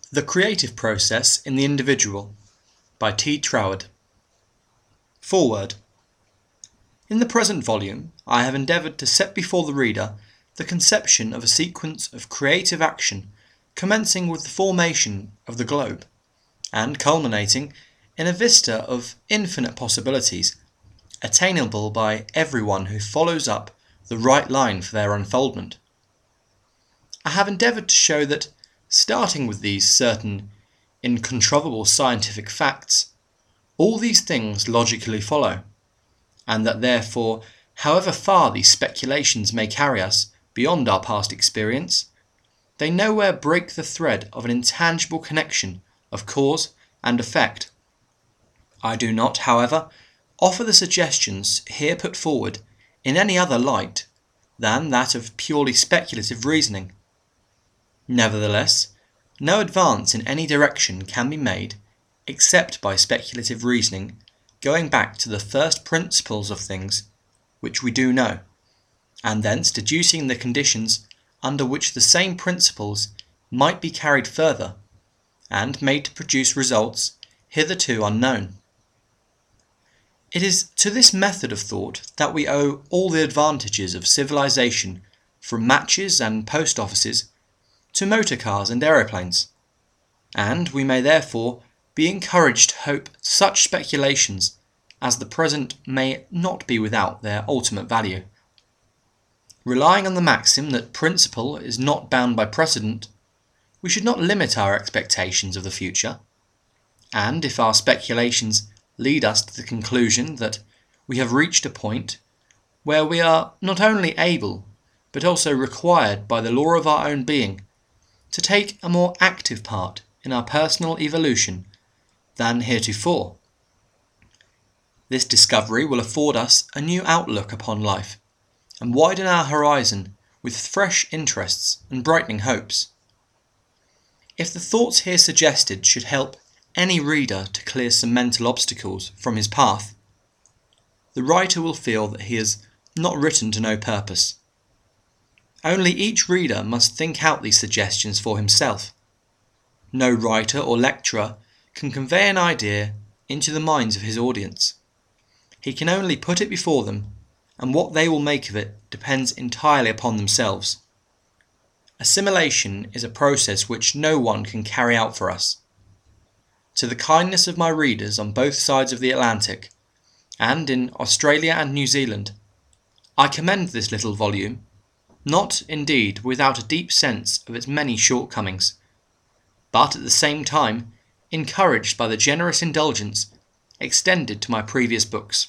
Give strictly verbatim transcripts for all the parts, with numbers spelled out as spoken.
The Creative Process in the Individual by T. Troward. Foreword. In the present volume, I have endeavoured to set before the reader the conception of a sequence of creative action commencing with the formation of the globe, and culminating in a vista of infinite possibilities, attainable by everyone who follows up the right line for their unfoldment. I have endeavoured to show that, starting with these certain incontrovertible scientific facts, all these things logically follow, and that therefore, however far these speculations may carry us beyond our past experience, they nowhere break the thread of an intangible connection of cause and effect. I do not, however, offer the suggestions here put forward in any other light than that of purely speculative reasoning. Nevertheless, no advance in any direction can be made except by speculative reasoning going back to the first principles of things which we do know, and thence deducing the conditions under which the same principles might be carried further, and made to produce results hitherto unknown. It is to this method of thought that we owe all the advantages of civilization, from matches and post offices to motor cars and aeroplanes, and we may therefore be encouraged to hope such speculations as the present may not be without their ultimate value. Relying on the maxim that principle is not bound by precedent, we should not limit our expectations of the future, and if our speculations lead us to the conclusion that we have reached a point where we are not only able but also required by the law of our own being to take a more active part in our personal evolution than heretofore, this discovery will afford us a new outlook upon life and widen our horizon with fresh interests and brightening hopes. If the thoughts here suggested should help any reader to clear some mental obstacles from his path, the writer will feel that he has not written to no purpose. Only each reader must think out these suggestions for himself. No writer or lecturer can convey an idea into the minds of his audience. He can only put it before them, and what they will make of it depends entirely upon themselves. Assimilation is a process which no one can carry out for us. To the kindness of my readers on both sides of the Atlantic, and in Australia and New Zealand, I commend this little volume, not, indeed, without a deep sense of its many shortcomings, but at the same time encouraged by the generous indulgence extended to my previous books.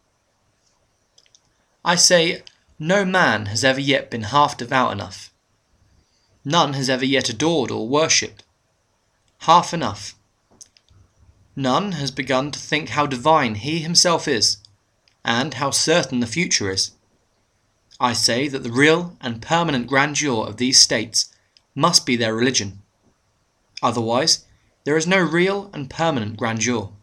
I say, no man has ever yet been half devout enough. None has ever yet adored or worshipped half enough. None has begun to think how divine he himself is, and how certain the future is. I say that the real and permanent grandeur of these states must be their religion. Otherwise, there is no real and permanent grandeur.